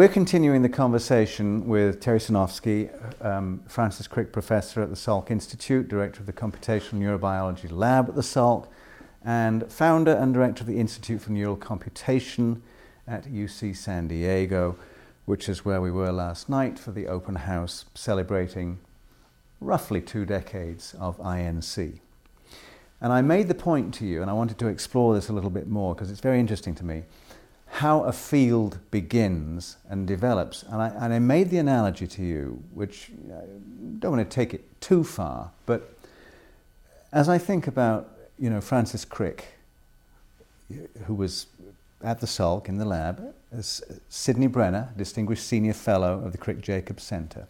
we're continuing the conversation with Terry Sinofsky, Francis Crick Professor at the Salk Institute, Director of the Computational Neurobiology Lab at the Salk, and founder and director of the Institute for Neural Computation at UC San Diego, which is where we were last night for the open house celebrating roughly 2 decades of INC. And I made the point to you, and I wanted to explore this a little bit more because it's very interesting to me, how a field begins and develops. And I made the analogy to you, which I don't want to take it too far, but as I think about, Francis Crick, who was at the Salk in the lab, as Sidney Brenner, Distinguished Senior Fellow of the Crick-Jacobs Centre.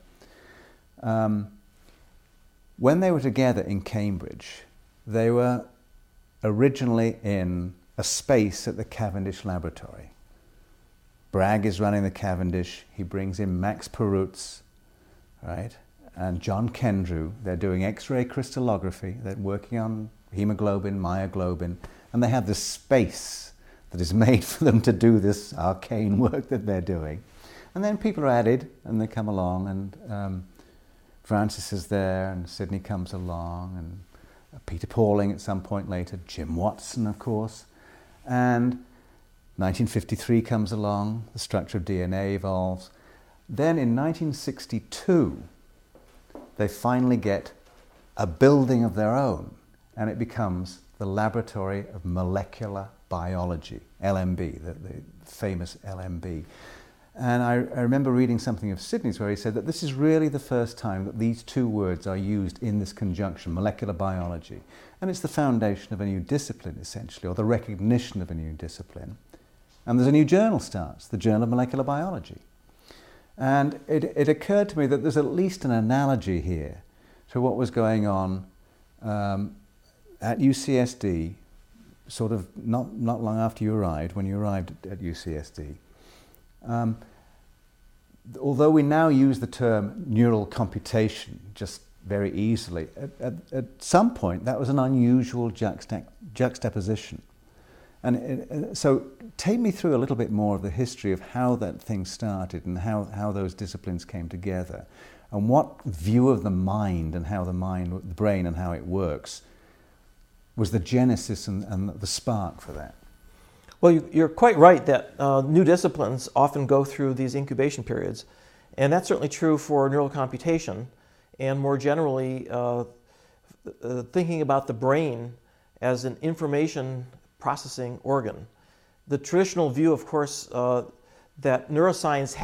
When they were together in Cambridge, they were originally in a space at the Cavendish Laboratory. Bragg is running the Cavendish. He brings in Max Perutz, right? And John Kendrew. They're doing X-ray crystallography. They're working on hemoglobin, myoglobin, and they have this space that is made for them to do this arcane work that they're doing. And then people are added, and they come along, and Francis is there, and Sidney comes along, and Peter Pauling at some point later, Jim Watson, of course, and 1953 comes along, the structure of DNA evolves. Then in 1962, they finally get a building of their own, and it becomes the Laboratory of Molecular Biology, LMB, the famous LMB. And I remember reading something of Sidney's where he said that this is really the first time that these 2 words are used in this conjunction, molecular biology. And it's the foundation of a new discipline, essentially, or the recognition of a new discipline. And there's a new journal starts, the Journal of Molecular Biology. And it occurred to me that there's at least an analogy here to what was going on at UCSD, sort of not long after you arrived, when you arrived at UCSD. Although we now use the term neural computation just very easily, at some point that was an unusual juxtaposition. And so take me through a little bit more of the history of how that thing started and how those disciplines came together, and what view of the mind and how the brain and how it works was the genesis and the spark for that. Well, you're quite right that new disciplines often go through these incubation periods, and that's certainly true for neural computation, and more generally thinking about the brain as an information processing organ. The traditional view, of course, that neuroscience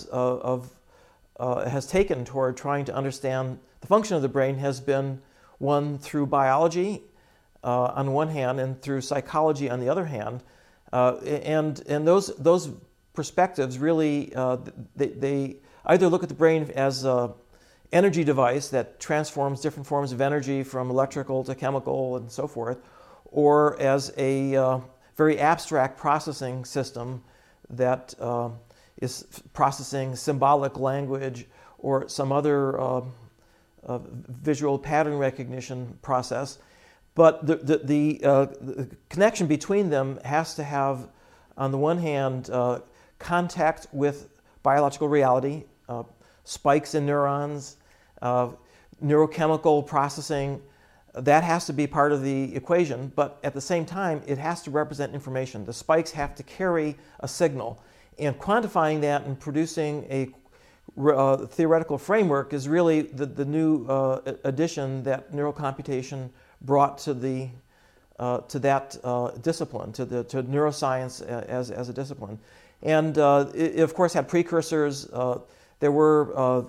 has taken toward trying to understand the function of the brain has been one through biology on one hand and through psychology on the other hand. And those perspectives really they either look at the brain as an energy device that transforms different forms of energy from electrical to chemical and so forth, or as a very abstract processing system that is processing symbolic language or some other visual pattern recognition process. But the connection between them has to have, on the one hand, contact with biological reality, spikes in neurons, neurochemical processing. That has to be part of the equation, but at the same time, it has to represent information. The spikes have to carry a signal, and quantifying that and producing a theoretical framework is really the new addition that neural computation brought to that discipline, to neuroscience as a discipline. And it of course had precursors. There were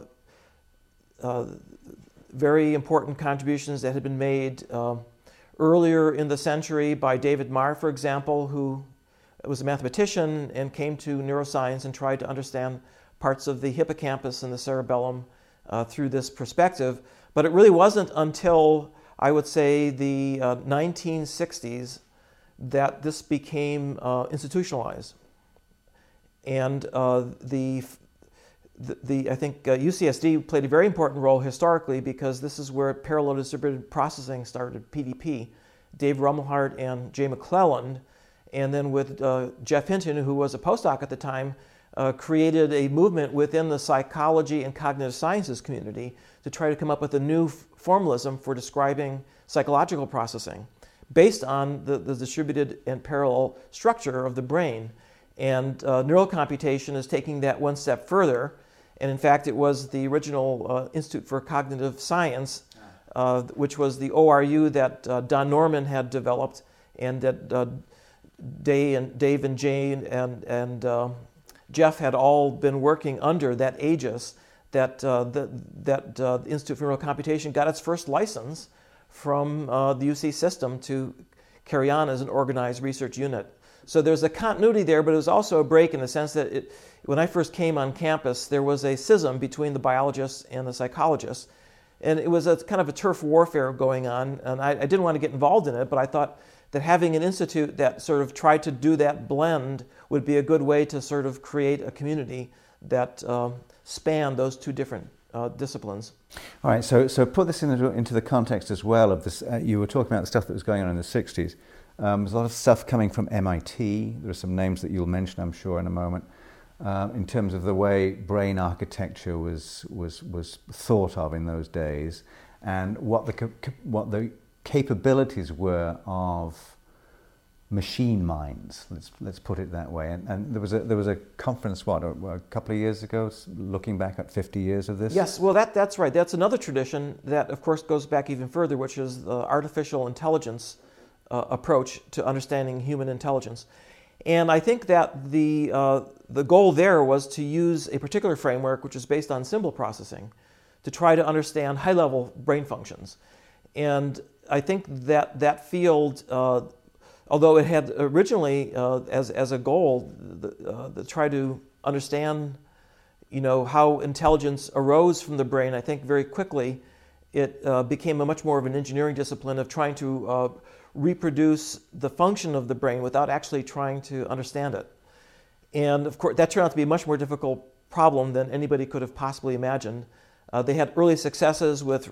very important contributions that had been made earlier in the century by David Marr, for example, who was a mathematician and came to neuroscience and tried to understand parts of the hippocampus and the cerebellum through this perspective. But it really wasn't until, I would say, the 1960s that this became institutionalized. And I think UCSD played a very important role historically because this is where parallel distributed processing started, PDP. Dave Rumelhart and Jay McClelland, and then with Jeff Hinton, who was a postdoc at the time, created a movement within the psychology and cognitive sciences community to try to come up with a new formalism for describing psychological processing based on the distributed and parallel structure of the brain. And neural computation is taking that one step further. And in fact, it was the original Institute for Cognitive Science, which was the ORU that Don Norman had developed, and that Dave and Jane and Jeff had all been working under that aegis, that the Institute for Neural Computation got its first license from the UC system to carry on as an organized research unit. So there's a continuity there, but it was also a break in the sense that when I first came on campus, there was a schism between the biologists and the psychologists. And it was a kind of a turf warfare going on, and I didn't want to get involved in it, but I thought that having an institute that sort of tried to do that blend would be a good way to sort of create a community that spanned those two different disciplines. All right, so put this into the context as well of this. You were talking about the stuff that was going on in the 60s. There's a lot of stuff coming from MIT. There are some names that you'll mention, I'm sure, in a moment, in terms of the way brain architecture was thought of in those days, and what the capabilities were of machine minds. Let's put it that way. And there was a conference a couple of years ago, looking back at 50 years of this. Yes, well that's right. That's another tradition that, of course, goes back even further, which is the artificial intelligence approach to understanding human intelligence. And I think that the goal there was to use a particular framework, which is based on symbol processing, to try to understand high-level brain functions. And I think that field, although it had originally as a goal to try to understand, how intelligence arose from the brain, I think very quickly it became a much more of an engineering discipline of trying to reproduce the function of the brain without actually trying to understand it. And of course, that turned out to be a much more difficult problem than anybody could have possibly imagined. They had early successes with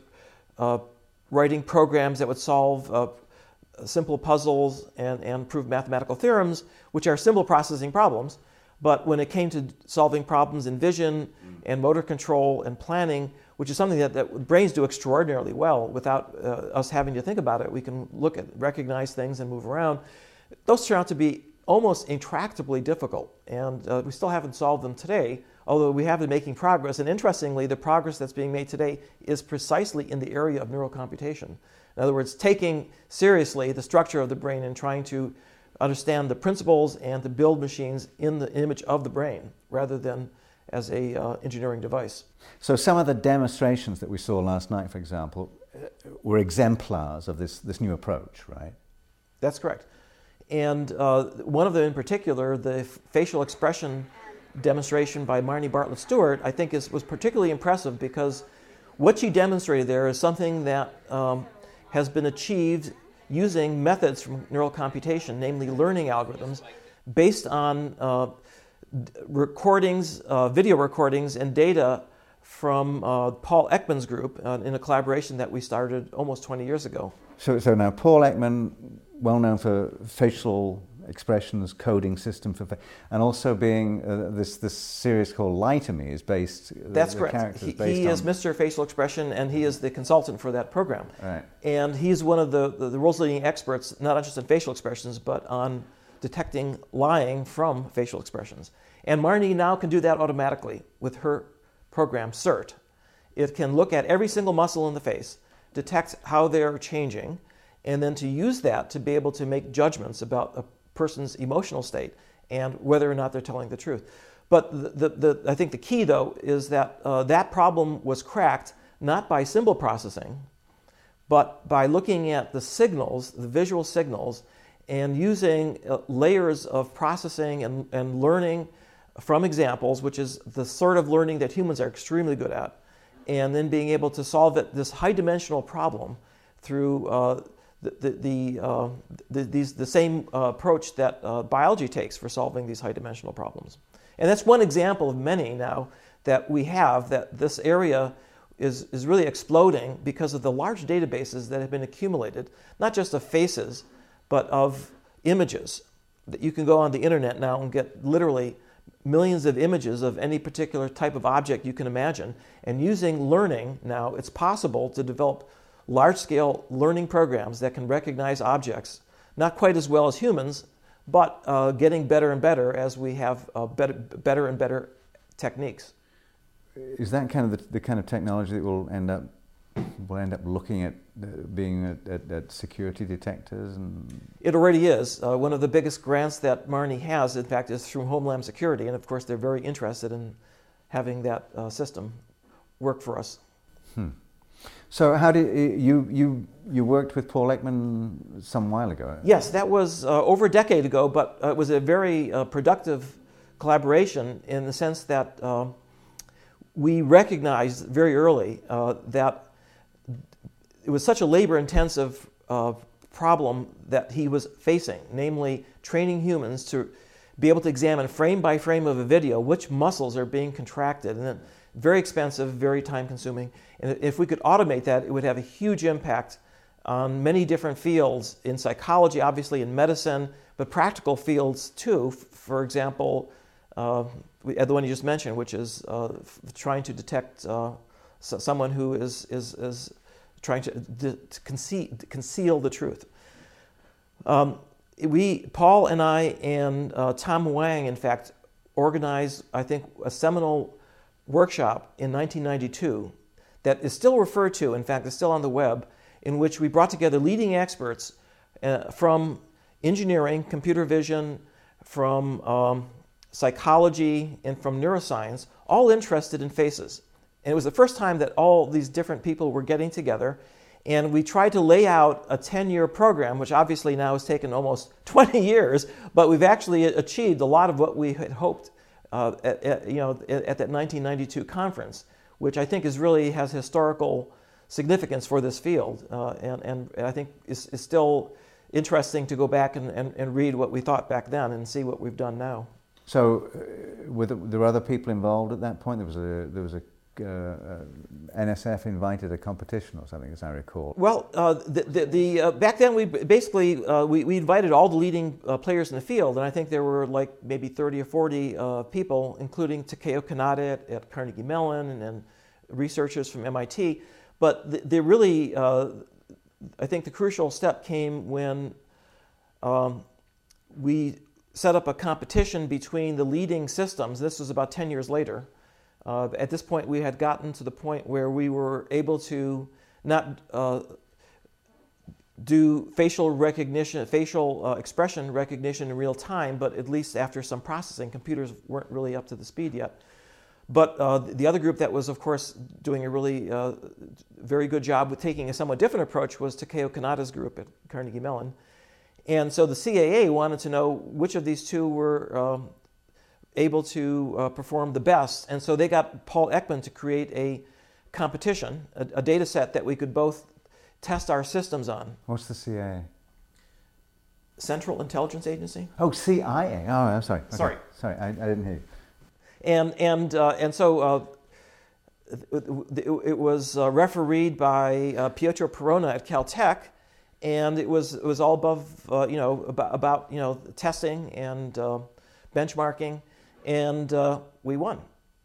writing programs that would solve simple puzzles and prove mathematical theorems, which are symbol processing problems. But when it came to solving problems in vision and motor control and planning, which is something that brains do extraordinarily well without us having to think about it, we can look at, recognize things and move around. Those turn out to be almost intractably difficult, and we still haven't solved them today, although we have been making progress. And interestingly, the progress that's being made today is precisely in the area of neural computation. In other words, taking seriously the structure of the brain and trying to understand the principles and to build machines in the image of the brain rather than as a engineering device. So some of the demonstrations that we saw last night, for example, were exemplars of this new approach, right? That's correct. And one of them in particular, the facial expression demonstration by Marnie Bartlett Stewart, I think was particularly impressive because what she demonstrated there is something that has been achieved using methods from neural computation, namely learning algorithms, based on recordings, video recordings and data from Paul Ekman's group in a collaboration that we started almost 20 years ago. So now Paul Ekman, well known for facial expressions coding system and also being this series called Lie to Me is based. That's correct. He is Mr. Facial Expression, and he is the consultant for that program. Right. And he's one of the world's leading experts, not just in facial expressions, but on detecting lying from facial expressions. And Marnie now can do that automatically with her program, CERT. It can look at every single muscle in the face, detect how they're changing, and then to use that to be able to make judgments about a person's emotional state and whether or not they're telling the truth. But I think the key, though, is that that problem was cracked not by symbol processing, but by looking at the signals, the visual signals, and using layers of processing and learning from examples, which is the sort of learning that humans are extremely good at, and then being able to solve this high-dimensional problem through the same approach that biology takes for solving these high-dimensional problems. And that's one example of many now that we have, that this area is really exploding because of the large databases that have been accumulated, not just of faces, but of images. That you can go on the internet now and get literally millions of images of any particular type of object you can imagine. And using learning now, it's possible to develop large-scale learning programs that can recognize objects, not quite as well as humans, but getting better and better as we have better and better techniques. Is that kind of the kind of technology that will end up looking at being at security detectors? And it already is. One of the biggest grants that Marnie has, in fact, is through Homeland Security, and of course they're very interested in having that system work for us. So how did you worked with Paul Ekman some while ago? Yes, that was over a decade ago, but it was a very productive collaboration in the sense that we recognized very early that it was such a labor-intensive problem that he was facing, namely training humans to be able to examine frame by frame of a video which muscles are being contracted, and then very expensive, very time-consuming. And if we could automate that, it would have a huge impact on many different fields in psychology, obviously in medicine, but practical fields too. For example, the one you just mentioned, which is trying to detect someone who is trying to conceal the truth. Paul and I and Tom Wang, in fact, organized, I think, a seminal workshop in 1992 that is still referred to, in fact, is still on the web, in which we brought together leading experts from engineering, computer vision, from psychology, and from neuroscience, all interested in faces. And it was the first time that all these different people were getting together, and we tried to lay out a 10-year program, which obviously now has taken almost 20 years, but we've actually achieved a lot of what we had hoped at that 1992 conference, which I think really has historical significance for this field, and I think is still interesting to go back and read what we thought back then and see what we've done now. So, were there other people involved at that point? There was a NSF invited a competition or something, as I recall. Well, back then we basically we invited all the leading players in the field, and I think there were like maybe 30 or 40 people, including Takeo Kanata at Carnegie Mellon and researchers from MIT. But the really, I think the crucial step came when we set up a competition between the leading systems. This was about 10 years later. At this point, we had gotten to the point where we were able to not do facial recognition, facial expression recognition in real time, but at least after some processing. Computers weren't really up to the speed yet. But the other group that was, of course, doing a really very good job with taking a somewhat different approach was Takeo Kanata's group at Carnegie Mellon. And so the CAA wanted to know which of these two were able to perform the best. And so they got Paul Ekman to create a competition, a data set that we could both test our systems on. What's the CAA? Central Intelligence Agency. Oh, CIA. Oh, I'm sorry. Okay. Sorry, I didn't hear you. And so it was refereed by Pietro Perona at Caltech, and it was all above about testing and benchmarking, and we won.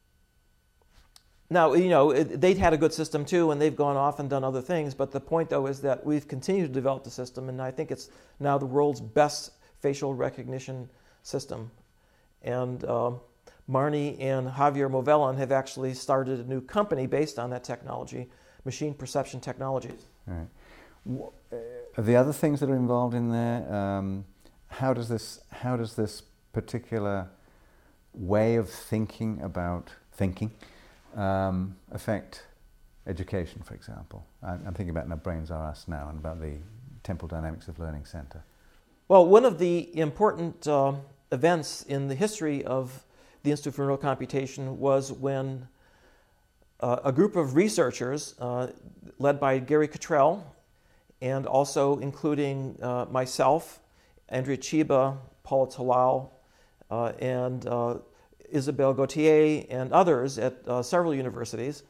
Now they'd had a good system too, and they've gone off and done other things. But the point though is that we've continued to develop the system, and I think it's now the world's best facial recognition system, and Marnie and Javier Movellan have actually started a new company based on that technology, Machine Perception Technologies. Right. Are the other things that are involved in there? How does this particular way of thinking about thinking affect education, for example? I'm thinking about No Brains Are Us now and about the Temple Dynamics of Learning Center. Well, one of the important events in the history of the Institute for Neural Computation was when a group of researchers led by Gary Cottrell, and also including myself, Andrea Chiba, Paula Talal, and Isabelle Gauthier, and others at several universities,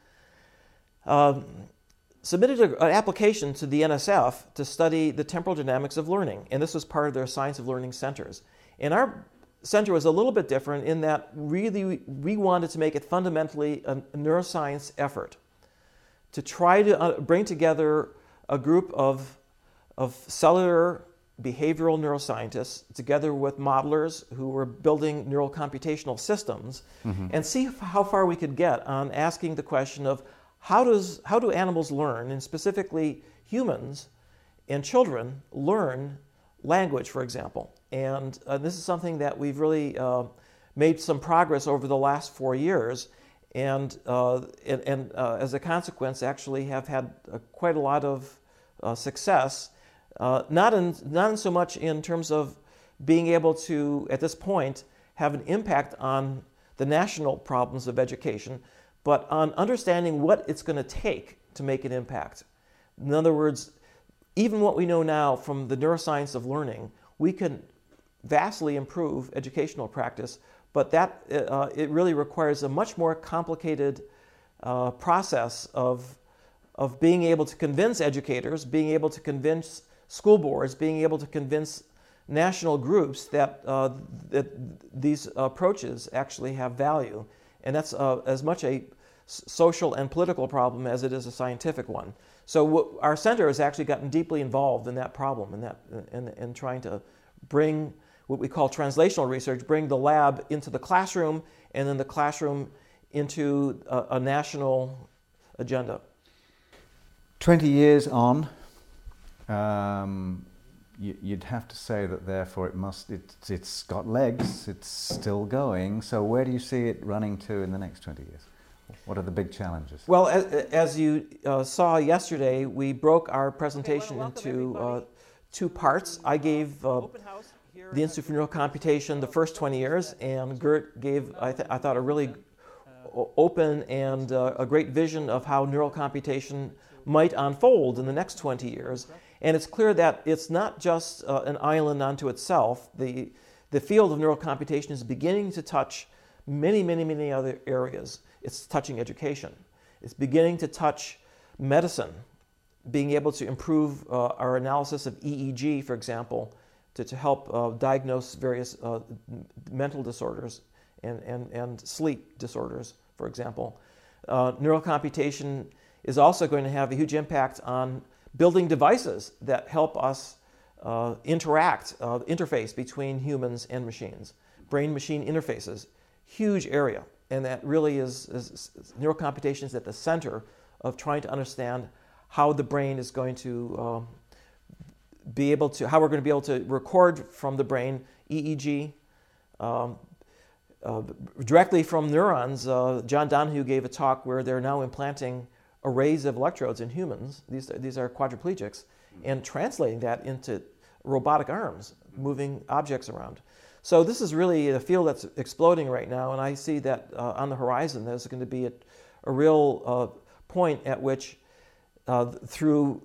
submitted an application to the NSF to study the temporal dynamics of learning. And this was part of their Science of Learning centers. And our center was a little bit different in that really we wanted to make it fundamentally a neuroscience effort to try to bring together a group of cellular behavioral neuroscientists together with modelers who were building neural computational systems, and see how far we could get on asking the question of how do animals learn, and specifically humans and children learn language, for example. And this is something that we've really made some progress over the last 4 years, and as a consequence actually have had quite a lot of success, not in so much in terms of being able to, at this point, have an impact on the national problems of education, but on understanding what it's going to take to make an impact. In other words, even what we know now from the neuroscience of learning, we can vastly improve educational practice, but that it really requires a much more complicated process of being able to convince educators, being able to convince school boards, being able to convince national groups that these approaches actually have value. And that's as much a social and political problem as it is a scientific one. So our center has actually gotten deeply involved in that problem, in trying to bring what we call translational research, bring the lab into the classroom, and then the classroom into a national agenda. 20 years on, you'd have to say that therefore it's got legs, it's still going. So where do you see it running to in the next 20 years? What are the big challenges? Well, as you saw yesterday, we broke our presentation into 2 parts. I gave the Institute for Neural Computation the first 20 years, and Gert gave, I thought, a really open and a great vision of how neural computation might unfold in the next 20 years. And it's clear that it's not just an island unto itself. The field of neural computation is beginning to touch many, many, many other areas. It's touching education. It's beginning to touch medicine, being able to improve our analysis of EEG, for example, to help diagnose various mental disorders and sleep disorders, for example. Neural computation is also going to have a huge impact on building devices that help us interface between humans and machines. Brain-machine interfaces, huge area. And that really is neural computation is at the center of trying to understand how the brain is going to how we're going to be able to record from the brain EEG directly from neurons. John Donahue gave a talk where they're now implanting arrays of electrodes in humans. These are quadriplegics, and translating that into robotic arms, moving objects around. So this is really a field that's exploding right now, and I see that on the horizon there's going to be a real point at which through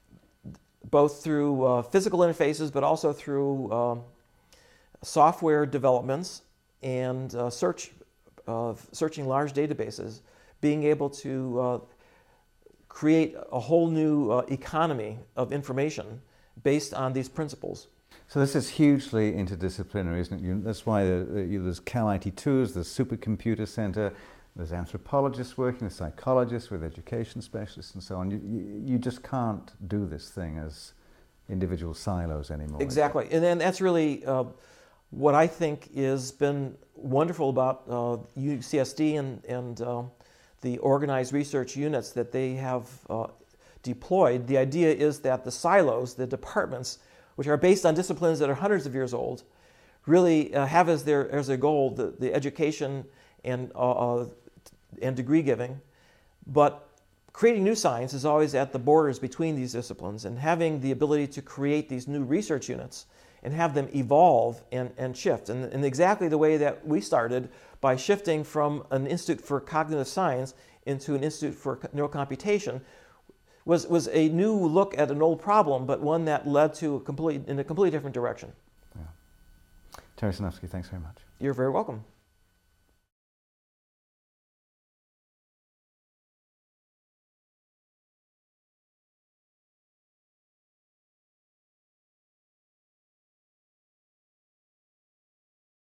physical interfaces, but also through software developments and searching large databases, being able to create a whole new economy of information based on these principles. So this is hugely interdisciplinary, isn't it? That's why there's Cal IT2s, there's Supercomputer Center, there's anthropologists working, there's psychologists with education specialists and so on. You just can't do this thing as individual silos anymore. Exactly, and then that's really what I think has been wonderful about UCSD and the organized research units that they have deployed. The idea is that the silos, the departments, which are based on disciplines that are hundreds of years old, really have as their goal the education and degree giving. But creating new science is always at the borders between these disciplines, and having the ability to create these new research units and have them evolve and shift. And exactly the way that we started, by shifting from an Institute for Cognitive Science into an Institute for Neural Computation, was a new look at an old problem, but one that led to in a completely different direction. Yeah. Terry Sinofsky, thanks very much. You're very welcome.